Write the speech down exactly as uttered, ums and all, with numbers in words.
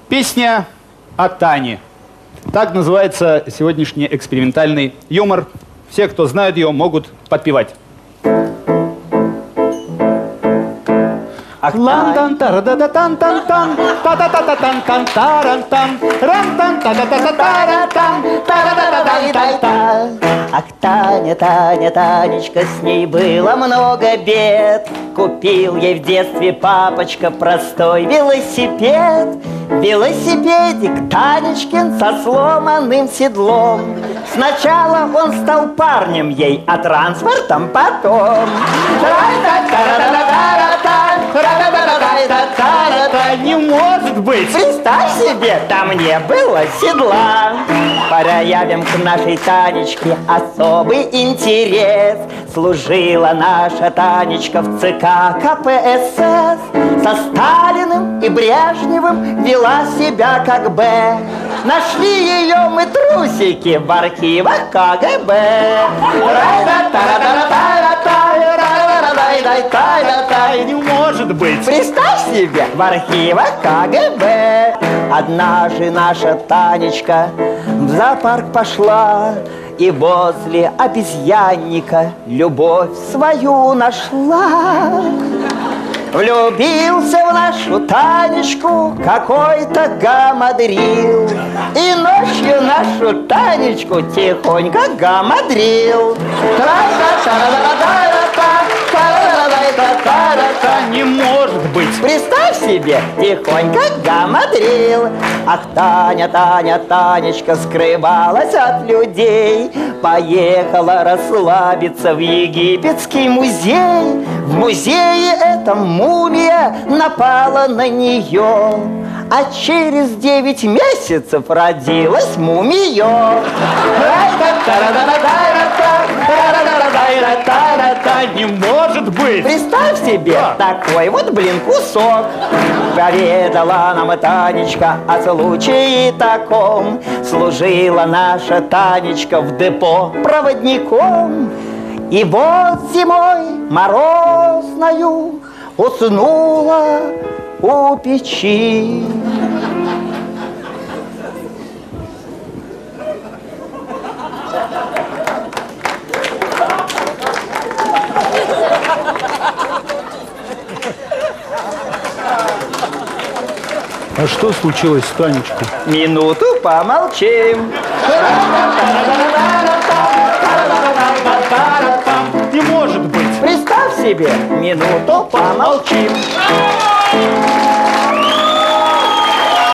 Песня о Тане. Так называется сегодняшний экспериментальный юмор. Все, кто знает ее, могут подпевать. Ландан тарадатан тан тан та-та-та-та-тан тан тарантан рантан та-та-та-та-тарантан та-та-та-та-та-та. Ах, Таня, Таня, Танечка, с ней было много бед. Купил ей в детстве папочка простой велосипед. Велосипедик Танечкин со сломанным седлом. Сначала он стал парнем ей, а транспортом потом. Не может быть! Представь себе, там не было седла. Проявим к нашей Танечке особый интерес. Служила наша Танечка в ЦК КПСС. Со Сталиным и Брежневым вела себя как Б. Нашли ее мы трусики в архивах КГБ. Не может быть! Представь себе, в архивах КГБ. Однажды наша Танечка в зоопарк пошла и возле обезьянника любовь свою нашла. Влюбился в нашу Танечку какой-то гамадрил, и ночью нашу Танечку тихонько гамадрил. Не может быть! Представь себе, тихонько гамадрил. Ах, Таня, Таня, Танечка скрывалась от людей. Поехала расслабиться в египетский музей. В музее эта мумия напала на нее, а через девять месяцев родилась мумиё. Не может быть! Представь себе, да, такой вот, блин, кусок. Поведала нам Танечка о случае таком. Служила наша Танечка в депо проводником. И вот зимой морозною уснула у печи. А что случилось с Танечкой? Минуту помолчим. Не может быть! Представь себе, минуту помолчим.